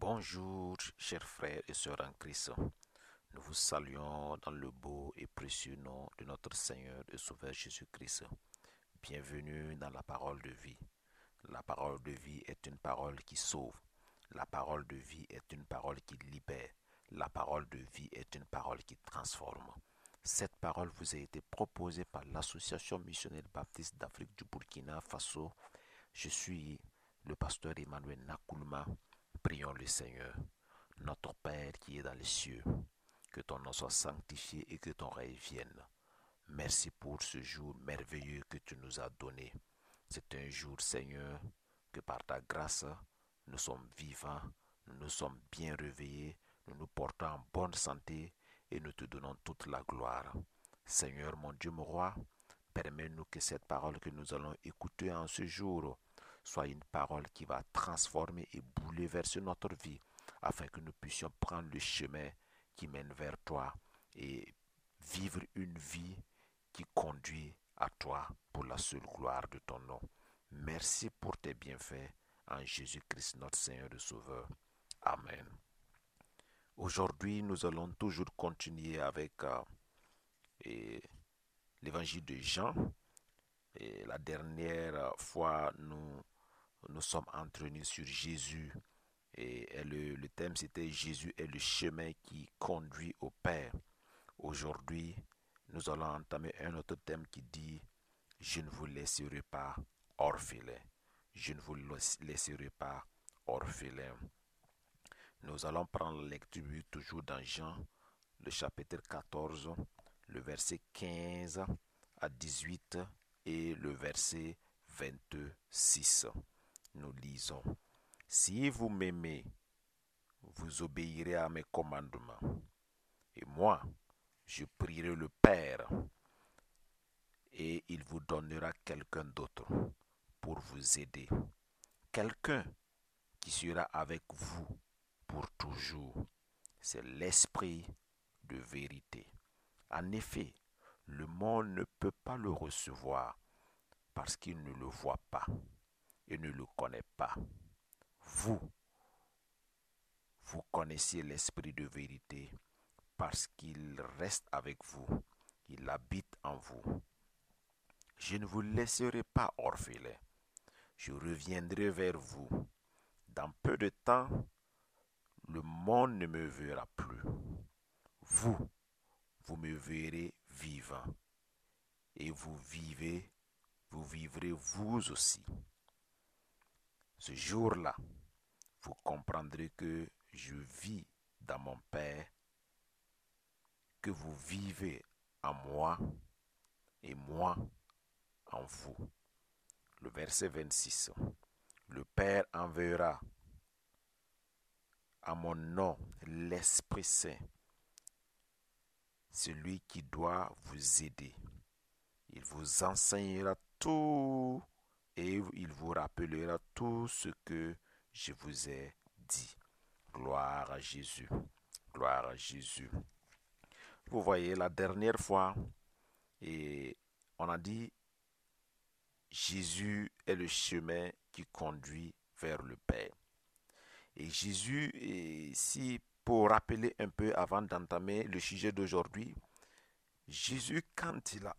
Bonjour, chers frères et sœurs en Christ. Nous vous saluons dans le beau et précieux nom de notre Seigneur et Sauveur Jésus-Christ. Bienvenue dans la parole de vie. La parole de vie est une parole qui sauve. La parole de vie est une parole qui libère. La parole de vie est une parole qui transforme. Cette parole vous a été proposée par l'Association missionnelle baptiste d'Afrique du Burkina Faso. Je suis le pasteur Emmanuel Nakoulma. Prions le Seigneur. Notre Père qui est dans les cieux, que ton nom soit sanctifié et que ton règne vienne. Merci pour ce jour merveilleux que tu nous as donné. C'est un jour, Seigneur, que par ta grâce, nous sommes vivants, nous nous sommes bien réveillés, nous nous portons en bonne santé et nous te donnons toute la gloire. Seigneur, mon Dieu, mon roi, permets-nous que cette parole que nous allons écouter en ce jour soit une parole qui va transformer et bouleverser notre vie, afin que nous puissions prendre le chemin qui mène vers toi et vivre une vie qui conduit à toi pour la seule gloire de ton nom. Merci pour tes bienfaits en Jésus-Christ notre Seigneur et Sauveur. Amen. Aujourd'hui, nous allons toujours continuer avec l'évangile de Jean. Et la dernière fois, nous sommes entraînés sur Jésus. Et le thème, c'était Jésus est le chemin qui conduit au Père. Aujourd'hui, nous allons entamer un autre thème qui dit je ne vous laisserai pas orphelin. Je ne vous laisserai pas orphelin. Nous allons prendre la lecture toujours dans Jean, le chapitre 14, le verset 15 à 18 et le verset 26. Nous lisons. Si vous m'aimez, vous obéirez à mes commandements. Et moi, je prierai le Père, et il vous donnera quelqu'un d'autre pour vous aider. Quelqu'un qui sera avec vous pour toujours. C'est l'Esprit de vérité. En effet, le monde ne peut pas le recevoir parce qu'il ne le voit pas et ne le connaît pas. Vous connaissez l'Esprit de vérité parce qu'il reste avec vous, il habite en vous. Je ne vous laisserai pas orphelin. Je reviendrai vers vous. Dans peu de temps, le monde ne me verra plus. Vous me verrez vivant. Et vous vivrez vous aussi. Ce jour-là, vous comprendrez que je vis dans mon Père, que vous vivez en moi et moi en vous. Le verset 26. Le Père enverra à mon nom l'Esprit Saint, celui qui doit vous aider. Il vous enseignera tout et il vous rappellera tout ce que je vous ai dit. Gloire à Jésus. Gloire à Jésus. Vous voyez, la dernière fois, et on a dit Jésus est le chemin qui conduit vers le Père. Et Jésus, ici, pour rappeler un peu avant d'entamer le sujet d'aujourd'hui, Jésus, quand il a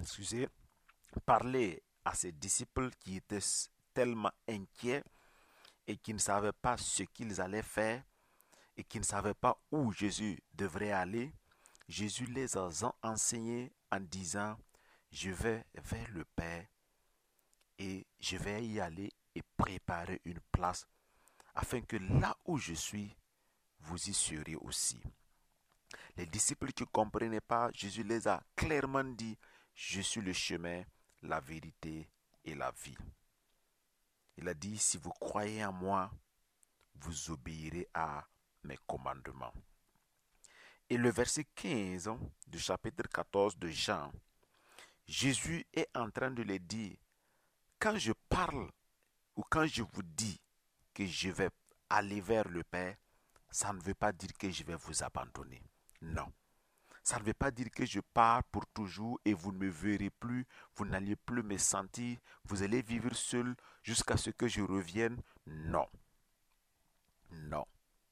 parlé à ses disciples qui étaient tellement inquiets et qui ne savaient pas ce qu'ils allaient faire et qui ne savaient pas où Jésus devrait aller, Jésus les a enseignés en disant, je vais vers le Père et je vais y aller et préparer une place afin que là où je suis, vous y serez aussi. Les disciples qui ne comprenaient pas, Jésus les a clairement dit, je suis le chemin, la vérité et la vie. Il a dit, si vous croyez en moi, vous obéirez à mes commandements. Et le verset 15 du chapitre 14 de Jean, Jésus est en train de les dire, quand je parle ou quand je vous dis que je vais aller vers le Père, ça ne veut pas dire que je vais vous abandonner. Non. Ça ne veut pas dire que je pars pour toujours et vous ne me verrez plus, vous n'allez plus me sentir, vous allez vivre seul jusqu'à ce que je revienne. Non. Non.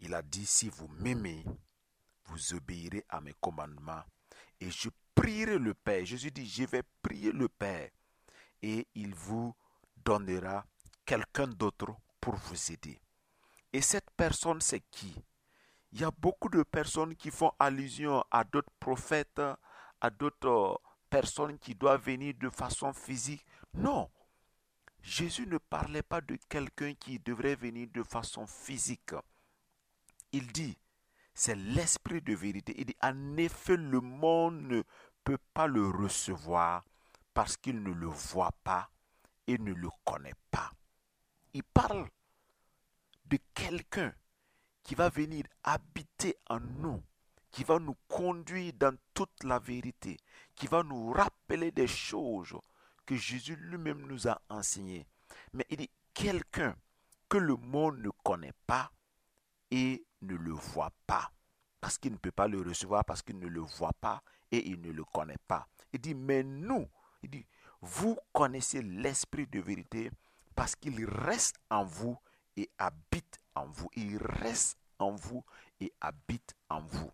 Il a dit, si vous m'aimez, vous obéirez à mes commandements et je prierai le Père. Jésus dit, je vais prier le Père et il vous donnera quelqu'un d'autre pour vous aider. Et cette personne, c'est qui? Il y a beaucoup de personnes qui font allusion à d'autres prophètes, à d'autres personnes qui doivent venir de façon physique. Non, Jésus ne parlait pas de quelqu'un qui devrait venir de façon physique. Il dit, c'est l'esprit de vérité. Il dit, en effet, le monde ne peut pas le recevoir parce qu'il ne le voit pas et ne le connaît pas. Il parle de quelqu'un qui va venir habiter en nous, qui va nous conduire dans toute la vérité, qui va nous rappeler des choses que Jésus lui-même nous a enseignées. Mais il dit quelqu'un que le monde ne connaît pas et ne le voit pas. Parce qu'il ne peut pas le recevoir, parce qu'il ne le voit pas et il ne le connaît pas. Il dit, mais nous, il dit, vous connaissez l'esprit de vérité parce qu'il reste en vous et habite en vous. Il reste en vous et habite en vous.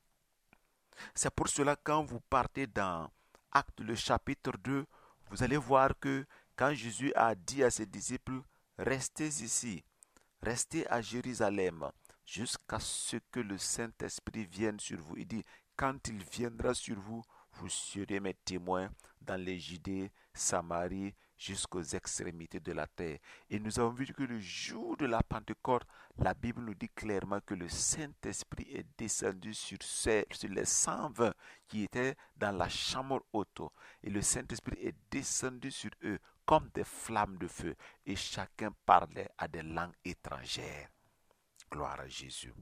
C'est pour cela quand vous partez dans Actes le chapitre 2, vous allez voir que quand Jésus a dit à ses disciples, restez ici, restez à Jérusalem, jusqu'à ce que le Saint-Esprit vienne sur vous. Il dit, quand il viendra sur vous, vous serez mes témoins dans les Judées, Samarie, jusqu'aux extrémités de la terre. Et nous avons vu que le jour de la Pentecôte, la Bible nous dit clairement que le Saint-Esprit est descendu sur les 120 qui étaient dans la chambre haute. Et le Saint-Esprit est descendu sur eux comme des flammes de feu. Et chacun parlait à des langues étrangères. Gloire à Jésus.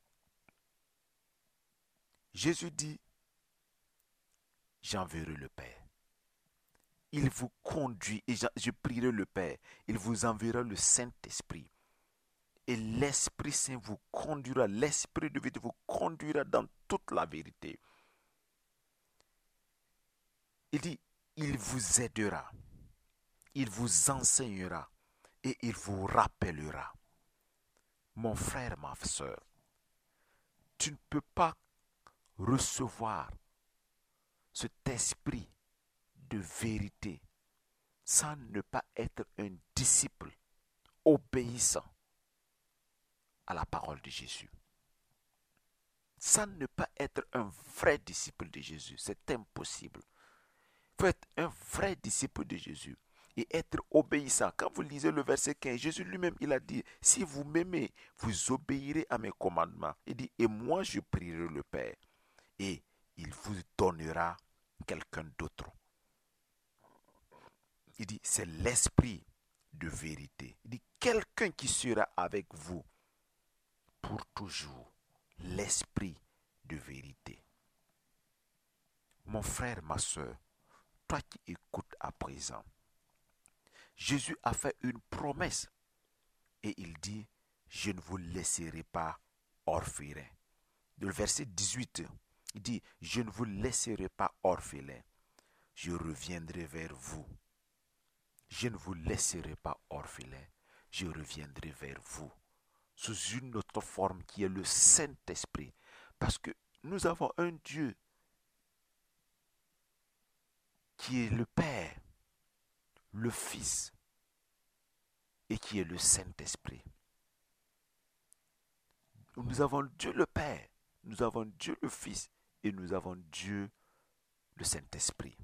Jésus dit, j'enverrai le Père. Il vous conduit, et je prierai le Père. Il vous enverra le Saint-Esprit. Et l'Esprit Saint vous conduira, l'Esprit de vérité vous conduira dans toute la vérité. Il dit, il vous aidera, il vous enseignera et il vous rappellera. Mon frère, ma soeur, tu ne peux pas recevoir cet esprit de vérité sans ne pas être un disciple obéissant à la parole de Jésus. Sans ne pas être un vrai disciple de Jésus, c'est impossible. Il faut être un vrai disciple de Jésus et être obéissant. Quand vous lisez le verset 15, Jésus lui-même, il a dit, si vous m'aimez, vous obéirez à mes commandements. Il dit, et moi je prierai le Père et il vous donnera quelqu'un d'autre. Il dit, c'est l'esprit de vérité. Il dit, quelqu'un qui sera avec vous pour toujours. L'esprit de vérité. Mon frère, ma soeur, toi qui écoutes à présent, Jésus a fait une promesse et il dit, je ne vous laisserai pas orphelins. Le verset 18, il dit, je ne vous laisserai pas orphelins, je reviendrai vers vous. Je ne vous laisserai pas orphelins, je reviendrai vers vous. Sous une autre forme qui est le Saint-Esprit. Parce que nous avons un Dieu qui est le Père, le Fils et qui est le Saint-Esprit. Nous avons Dieu le Père, nous avons Dieu le Fils et nous avons Dieu le Saint-Esprit.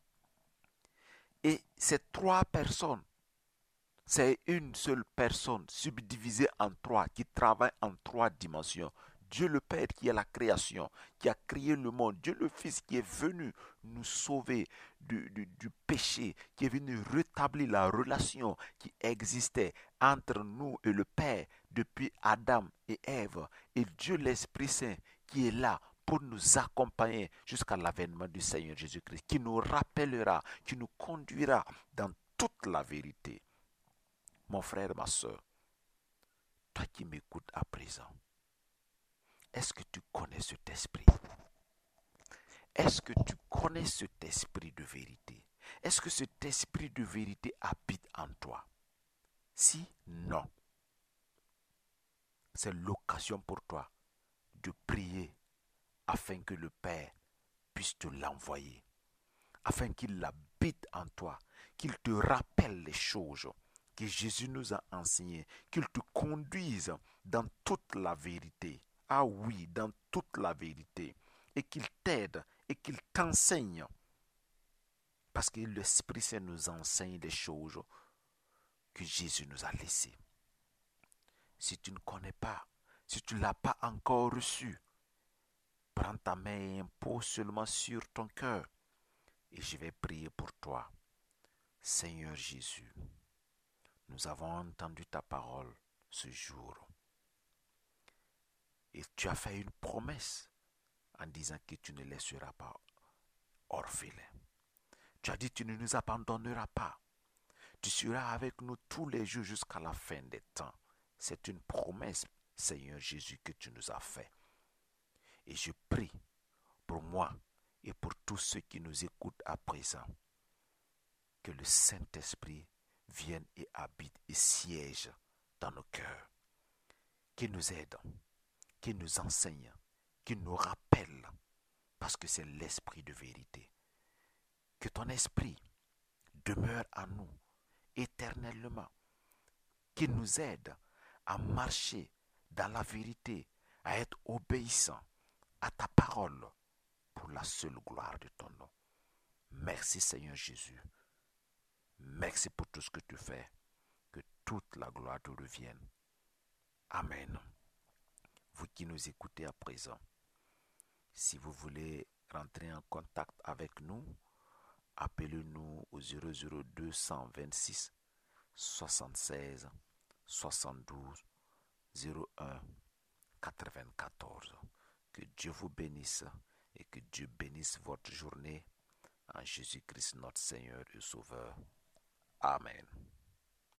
Et ces trois personnes, c'est une seule personne subdivisée en trois, qui travaille en trois dimensions. Dieu le Père qui est la création, qui a créé le monde. Dieu le Fils qui est venu nous sauver du péché, qui est venu rétablir la relation qui existait entre nous et le Père depuis Adam et Ève. Et Dieu l'Esprit Saint qui est là pour nous accompagner jusqu'à l'avènement du Seigneur Jésus-Christ, qui nous rappellera, qui nous conduira dans toute la vérité. Mon frère, ma soeur, toi qui m'écoutes à présent, est-ce que tu connais cet esprit? Est-ce que tu connais cet esprit de vérité? Est-ce que cet esprit de vérité habite en toi? Si non, C'est l'occasion pour toi de prier afin que le Père puisse te l'envoyer, afin qu'il habite en toi, qu'il te rappelle les choses que Jésus nous a enseignées, qu'il te conduise dans toute la vérité. Ah oui, dans toute la vérité. Et qu'il t'aide et qu'il t'enseigne. Parce que l'Esprit Saint nous enseigne des choses que Jésus nous a laissées. Si tu ne connais pas, si tu ne l'as pas encore reçu, prends ta main et impose seulement sur ton cœur. Et je vais prier pour toi. Seigneur Jésus, nous avons entendu ta parole ce jour. Et tu as fait une promesse en disant que tu ne laisseras pas orphelins. Tu as dit que tu ne nous abandonneras pas. Tu seras avec nous tous les jours jusqu'à la fin des temps. C'est une promesse, Seigneur Jésus, que tu nous as fait. Et je prie pour moi et pour tous ceux qui nous écoutent à présent, que le Saint-Esprit vienne et habite et siège dans nos cœurs, qu'il nous aide, qu'il nous enseigne, qu'il nous rappelle, parce que c'est l'Esprit de vérité. Que ton Esprit demeure en nous éternellement, qu'il nous aide à marcher dans la vérité, à être obéissant à ta parole pour la seule gloire de ton nom. Merci Seigneur Jésus. Merci pour tout ce que tu fais. Que toute la gloire te revienne. Amen. Vous qui nous écoutez à présent, si vous voulez rentrer en contact avec nous, appelez-nous au 00226 76 72 01 94. Que Dieu vous bénisse et que Dieu bénisse votre journée en Jésus-Christ notre Seigneur et Sauveur. Amen.